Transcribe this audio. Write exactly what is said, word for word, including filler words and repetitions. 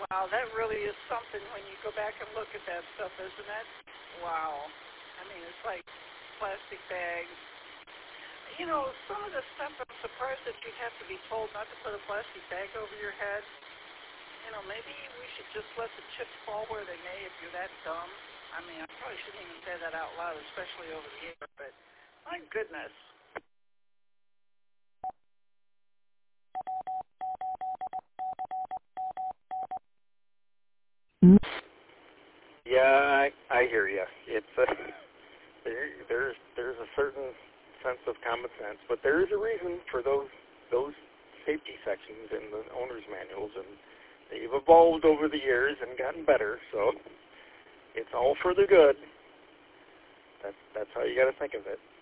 Wow, that really is something when you go back and look at that stuff, isn't it? Wow. I mean, it's like plastic bags. You know, some of the stuff, I'm surprised that you'd have to be told not to put a plastic bag over your head. You know, maybe we should just let the chips fall where they may if you're that dumb. I mean, I probably shouldn't even say that out loud, especially over the air, but my goodness. Yeah, I, I hear you. It's a, there, there's there's a certain sense of common sense, but there is a reason for those those safety sections in the owner's manuals, and they've evolved over the years and gotten better. So it's all for the good. That's that's how you got to think of it.